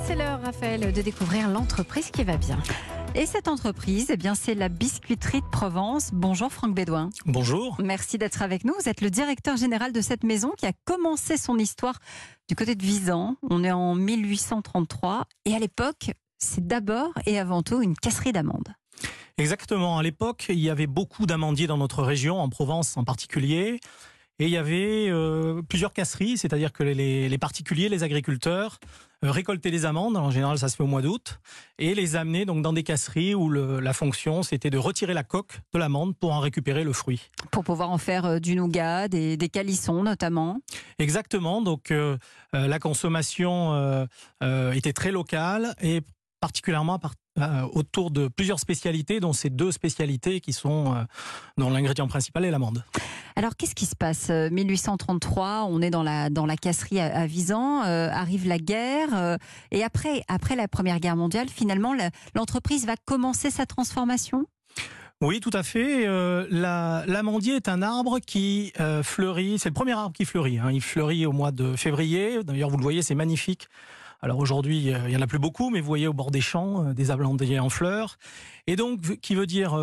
C'est l'heure, Raphaël, de découvrir l'entreprise qui va bien. Et cette entreprise, eh bien, c'est la Biscuiterie de Provence. Bonjour Franck Bédouin. Bonjour. Merci d'être avec nous. Vous êtes le directeur général de cette maison qui a commencé son histoire du côté de Visan. On est en 1833 et à l'époque, c'est d'abord et avant tout une casserie d'amandes. Exactement. À l'époque, il y avait beaucoup d'amandiers dans notre région, en Provence en particulier. Et il y avait plusieurs casseries, c'est-à-dire que les particuliers, les agriculteurs, récoltaient les amandes, en général ça se fait au mois d'août, et les amenaient donc dans des casseries où la fonction c'était de retirer la coque de l'amande pour en récupérer le fruit. Pour pouvoir en faire du nougat, des calissons notamment. Exactement, donc la consommation était très locale et particulièrement autour de plusieurs spécialités, dont ces deux spécialités qui sont dont l'ingrédient principal est l'amande. Alors, qu'est-ce qui se passe 1833, on est dans la casserie à Visan, arrive la guerre, et après la Première Guerre mondiale, finalement, l'entreprise va commencer sa transformation ? Oui, tout à fait. L'amandier est un arbre qui fleurit, c'est le premier arbre qui fleurit. Il fleurit au mois de février, d'ailleurs vous le voyez, c'est magnifique. Alors aujourd'hui, il n'y en a plus beaucoup, mais vous voyez au bord des champs, des amandiers en fleurs. Et donc, qui veut dire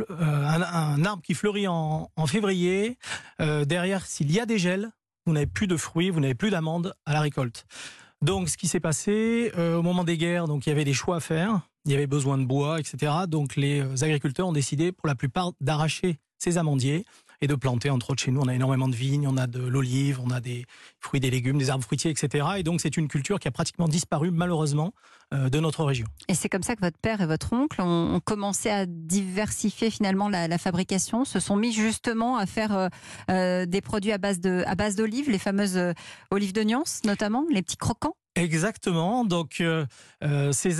un arbre qui fleurit en février. Derrière, s'il y a des gels, vous n'avez plus de fruits, vous n'avez plus d'amandes à la récolte. Donc, ce qui s'est passé, au moment des guerres, donc, il y avait des choix à faire. Il y avait besoin de bois, etc. Donc, les agriculteurs ont décidé, pour la plupart, d'arracher ces amandiers et de planter, entre autres chez nous, on a énormément de vignes, on a de l'olive, on a des fruits, des légumes, des arbres fruitiers, etc. Et donc c'est une culture qui a pratiquement disparu, malheureusement, de notre région. Et c'est comme ça que votre père et votre oncle ont commencé à diversifier finalement la fabrication, se sont mis justement à faire des produits à base d'olives, les fameuses olives de Nyons notamment, les petits croquants. Exactement. Donc, ces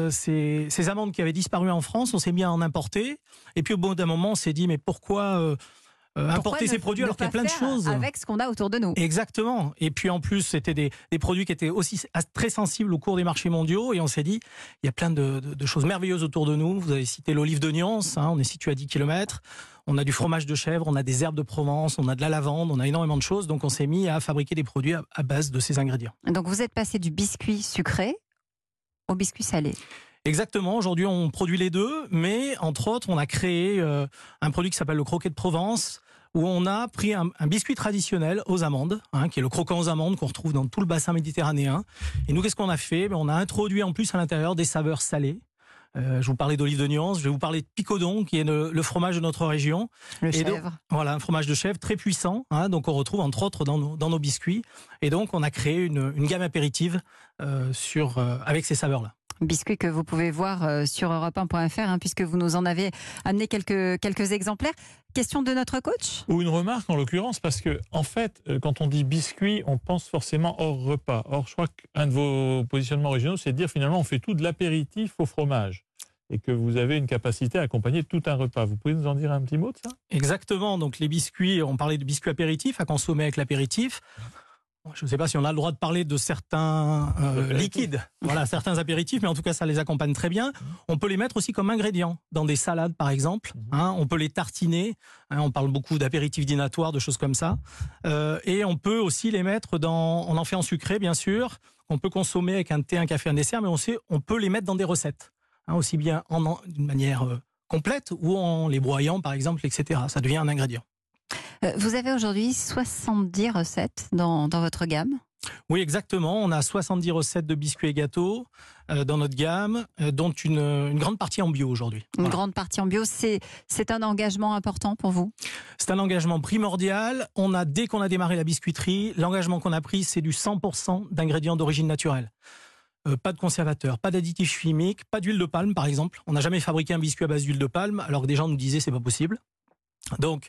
amandes qui avaient disparu en France, on s'est mis à en importer. Et puis, au bout d'un moment, on s'est dit, mais pourquoi importer ces produits alors qu'il y a plein de choses avec ce qu'on a autour de nous. Exactement. Et puis, en plus, c'était des produits qui étaient aussi très sensibles au cours des marchés mondiaux. Et on s'est dit, il y a plein de choses merveilleuses autour de nous. Vous avez cité l'olive de Nyons, on est situé à 10 km. On a du fromage de chèvre, on a des herbes de Provence, on a de la lavande, on a énormément de choses. Donc, on s'est mis à fabriquer des produits à base de ces ingrédients. Donc, vous êtes passé du biscuit sucré au biscuit salé. Exactement. Aujourd'hui, on produit les deux. Mais, entre autres, on a créé un produit qui s'appelle le croquet de Provence, où on a pris un biscuit traditionnel aux amandes, qui est le croquant aux amandes qu'on retrouve dans tout le bassin méditerranéen. Et nous, qu'est-ce qu'on a fait ? On a introduit en plus à l'intérieur des saveurs salées. Je vous parlais d'olive de Nyons, je vais vous parler de picodon, qui est le fromage de notre région. Le chèvre. Donc, voilà, un fromage de chèvre très puissant, donc on retrouve entre autres dans nos biscuits. Et donc on a créé une gamme apéritive avec ces saveurs-là. Biscuits que vous pouvez voir sur europe1.fr, puisque vous nous en avez amené quelques exemplaires. Question de notre coach ? Ou une remarque en l'occurrence, parce que en fait, quand on dit biscuit, on pense forcément hors repas. Or, je crois qu'un de vos positionnements originaux, c'est de dire finalement on fait tout de l'apéritif au fromage. Et que vous avez une capacité à accompagner tout un repas. Vous pouvez nous en dire un petit mot de ça ? Exactement. Donc les biscuits, on parlait de biscuits apéritifs, à consommer avec l'apéritif. Je ne sais pas si on a le droit de parler de certains liquides, certains apéritifs, mais en tout cas, ça les accompagne très bien. On peut les mettre aussi comme ingrédients dans des salades, par exemple. On peut les tartiner. On parle beaucoup d'apéritifs dînatoires, de choses comme ça. Et on peut aussi les mettre on en fait en sucré, bien sûr. On peut consommer avec un thé, un café, un dessert, mais on peut les mettre dans des recettes. Aussi bien d'une manière complète ou en les broyant, par exemple, etc. Ça devient un ingrédient. Vous avez aujourd'hui 70 recettes dans votre gamme ? Oui, exactement. On a 70 recettes de biscuits et gâteaux dans notre gamme, dont une grande partie en bio aujourd'hui. Une grande partie en bio, c'est un engagement important pour vous ? C'est un engagement primordial. Dès qu'on a démarré la biscuiterie, l'engagement qu'on a pris, c'est du 100% d'ingrédients d'origine naturelle. Pas de conservateurs, pas d'additifs chimiques, pas d'huile de palme par exemple. On n'a jamais fabriqué un biscuit à base d'huile de palme, alors que des gens nous disaient c'est pas possible. Donc,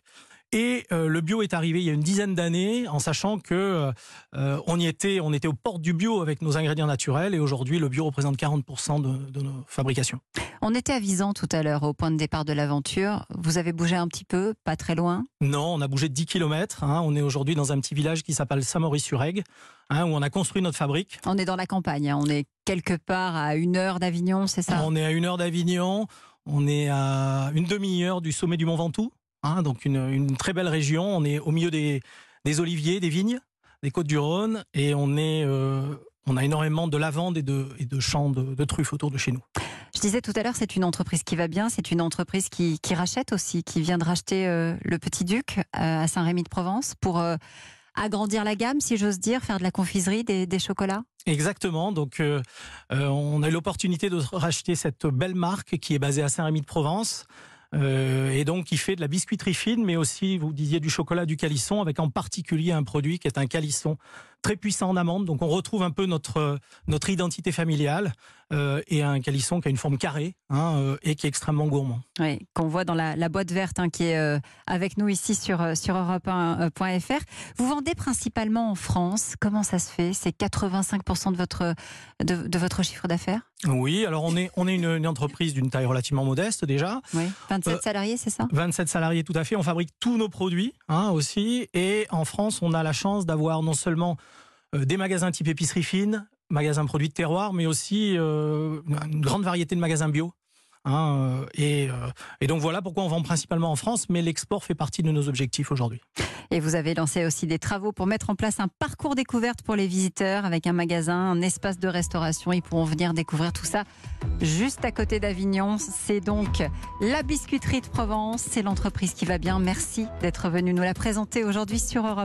le bio est arrivé il y a une dizaine d'années, en sachant que on était aux portes du bio avec nos ingrédients naturels, et aujourd'hui le bio représente 40% de nos fabrications. On était à Visan tout à l'heure, au point de départ de l'aventure. Vous avez bougé un petit peu, pas très loin ? Non, on a bougé de 10 km. On est aujourd'hui dans un petit village qui s'appelle Saint-Maurice-sur-Aigle, où on a construit notre fabrique. On est dans la campagne, on est quelque part à 1 heure d'Avignon, c'est ça ? On est à 1 heure d'Avignon, on est à une demi-heure du sommet du Mont Ventoux. Donc une très belle région. On est au milieu des oliviers, des vignes, des Côtes-du-Rhône, et on on a énormément de lavande et de champs de truffes autour de chez nous. Je disais tout à l'heure, c'est une entreprise qui va bien, c'est une entreprise qui rachète aussi, qui vient de racheter le Petit Duc à Saint-Rémy-de-Provence pour agrandir la gamme, si j'ose dire, faire de la confiserie, des chocolats. Exactement, donc on a eu l'opportunité de racheter cette belle marque qui est basée à Saint-Rémy-de-Provence. Et donc qui fait de la biscuiterie fine, mais aussi, vous disiez, du chocolat, du calisson, avec en particulier un produit qui est un calisson très puissant en amande. Donc on retrouve un peu notre identité familiale et un calisson qui a une forme carrée et qui est extrêmement gourmand. Oui, qu'on voit dans la boîte verte qui est avec nous ici sur Europe1.fr. Vous vendez principalement en France. Comment ça se fait? C'est 85% de votre chiffre d'affaires? Oui, alors on est une entreprise d'une taille relativement modeste déjà. Oui, 27 salariés, c'est ça? 27 salariés, tout à fait. On fabrique tous nos produits aussi. Et en France, on a la chance d'avoir non seulement des magasins type épicerie fine, magasins produits de terroir, mais aussi une grande variété de magasins bio. Et donc voilà pourquoi on vend principalement en France, mais l'export fait partie de nos objectifs aujourd'hui. Et vous avez lancé aussi des travaux pour mettre en place un parcours découverte pour les visiteurs avec un magasin, un espace de restauration. Ils pourront venir découvrir tout ça juste à côté d'Avignon. C'est donc la Biscuiterie de Provence. C'est l'entreprise qui va bien. Merci d'être venu nous la présenter aujourd'hui sur Europe.